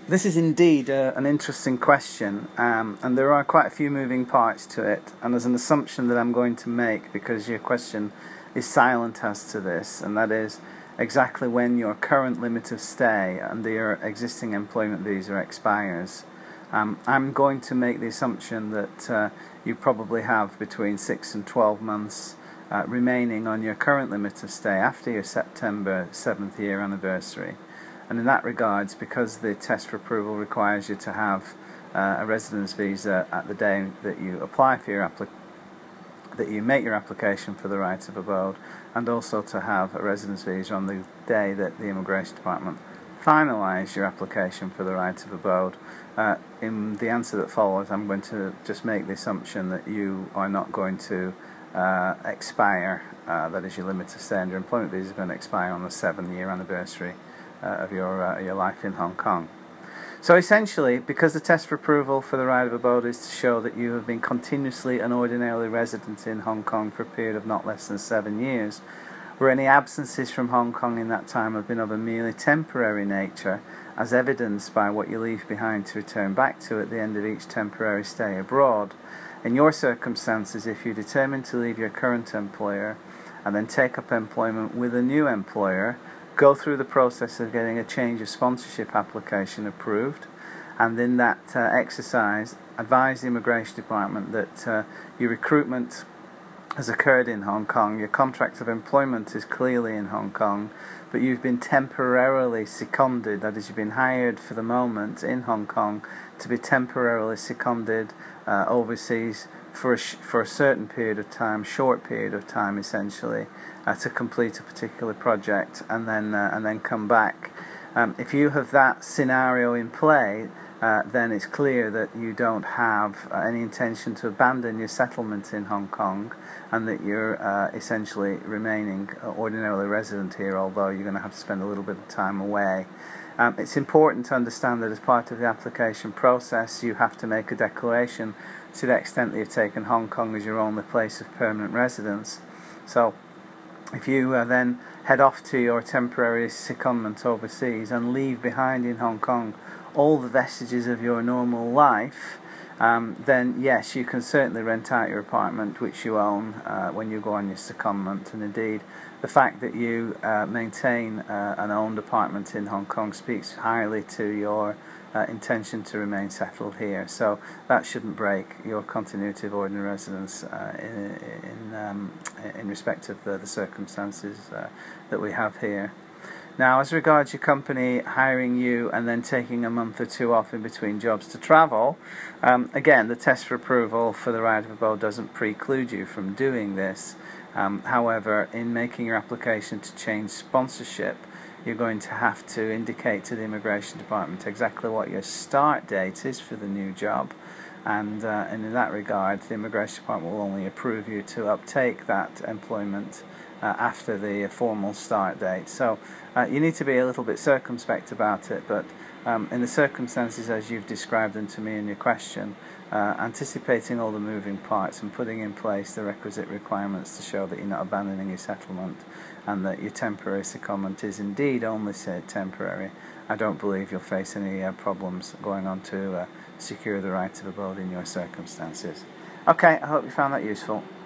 This is indeed an interesting question, and there are quite a few moving parts to it. And there's an assumption that I'm going to make because your question is silent as to this, and that is exactly when your current limit of stay under your existing employment visa expires. I'm going to make the assumption that you probably have between 6 and 12 months remaining on your current limit of stay after your September 7th year anniversary. And in that regards, because the test for approval requires you to have a residence visa at the day that you apply for your that you make your application for the right of abode, and also to have a residence visa on the day that the Immigration Department finalise your application for the right of abode, in the answer that follows, I'm going to just make the assumption that you are not going to expire, that is, your limit of stay under employment visa is going to expire on the 7-year anniversary of your life in Hong Kong. So essentially, because the test for approval for the right of abode is to show that you have been continuously and ordinarily resident in Hong Kong for a period of not less than 7 years, where any absences from Hong Kong in that time have been of a merely temporary nature, as evidenced by what you leave behind to return back to at the end of each temporary stay abroad. In your circumstances, if you determine to leave your current employer and then take up employment with a new employer, go through the process of getting a change of sponsorship application approved, and in that exercise advise the Immigration Department that your recruitment has occurred in Hong Kong, your contract of employment is clearly in Hong Kong, but you've been temporarily seconded, that is, you've been hired for the moment in Hong Kong to be temporarily seconded overseas for a certain period of time, short period of time essentially, to complete a particular project and then come back. If you have that scenario in play, then it's clear that you don't have any intention to abandon your settlement in Hong Kong, and that you're essentially remaining ordinarily resident here, although you're going to have to spend a little bit of time away. It's important to understand that as part of the application process, you have to make a declaration to the extent that you've taken Hong Kong as your only place of permanent residence. So if you then head off to your temporary secondment overseas and leave behind in Hong Kong all the vestiges of your normal life, then yes, you can certainly rent out your apartment which you own when you go on your secondment. And indeed, the fact that you maintain an owned apartment in Hong Kong speaks highly to your intention to remain settled here. So that shouldn't break your continuity of ordinary residence in respect of the circumstances that we have here. Now, as regards your company hiring you and then taking a month or two off in between jobs to travel, again, the test for approval for the right of abode doesn't preclude you from doing this. However, in making your application to change sponsorship, you're going to have to indicate to the Immigration Department exactly what your start date is for the new job, and in that regard, the Immigration Department will only approve you to uptake that employment after the formal start date. So you need to be a little bit circumspect about it, but in the circumstances as you've described them to me in your question, anticipating all the moving parts and putting in place the requisite requirements to show that you're not abandoning your settlement and that your temporary secondment is indeed only temporary, I don't believe you'll face any problems going on to secure the right of abode in your circumstances. Okay, I hope you found that useful.